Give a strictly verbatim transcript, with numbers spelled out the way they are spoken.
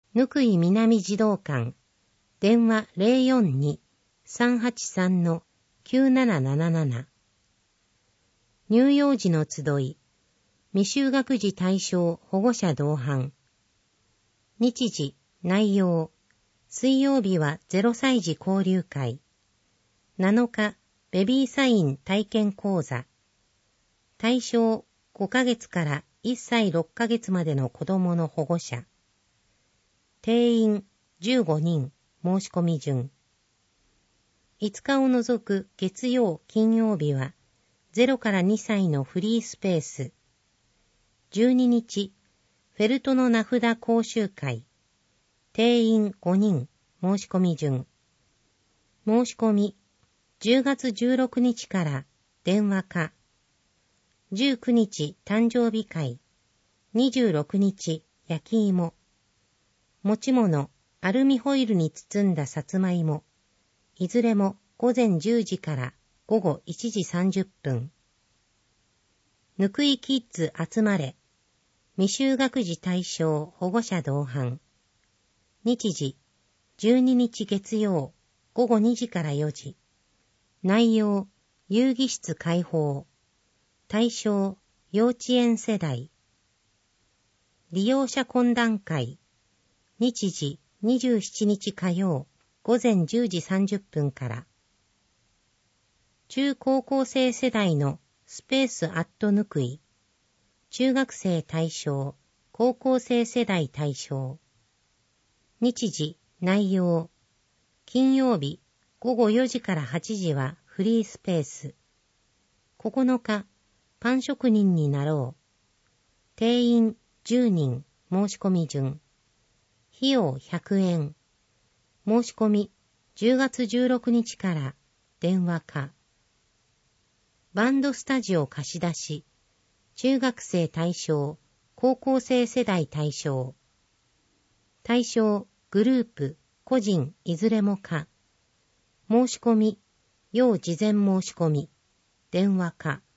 ぬくい南児童館、電話 ゼロよんに さんはちさん きゅうなななななな。乳幼児の集い、未就学児対象保護者同伴。日時、内容、水曜日はゼロさい児交流会。なのか、ベビーサイン体験講座。対象ごかげつからいっさいろっかげつまでの子供の保護者。定員じゅうごにん、申し込み順。いつかを除く月曜、金曜日はゼロからにさいのフリースペース。じゅうににち、フェルトの名札講習会。定員ごにん、申し込み順。申し込み、じゅうがつじゅうろくにちから電話か。じゅうくにち誕生日会。にじゅうろくにち焼き芋。持ち物、アルミホイルに包んださつまいも。いずれもごぜんじゅうじからごごいちじさんじゅっぷん。ぬくいキッズ集まれ。未就学児対象保護者同伴。日時、じゅうににち月曜、ごごにじからよじ。内容、遊戯室開放。対象、幼稚園世代。利用者懇談会。日時、にじゅうしちにち火曜、ごぜんじゅうじさんじゅっぷんから。中高校生世代のスペースアットぬくい。中学生対象、高校生世代対象。日時、内容。金曜日、ごごよじからはちじはフリースペース。ここのか、パン職人になろう。定員じゅうにん、申し込み順。費用ひゃくえん。申し込み、じゅうがつじゅうろくにちから電話か。バンドスタジオ貸し出し。中学生対象、高校生世代対象。対象、グループ、個人、いずれもか。申し込み、要事前申し込み。電話か。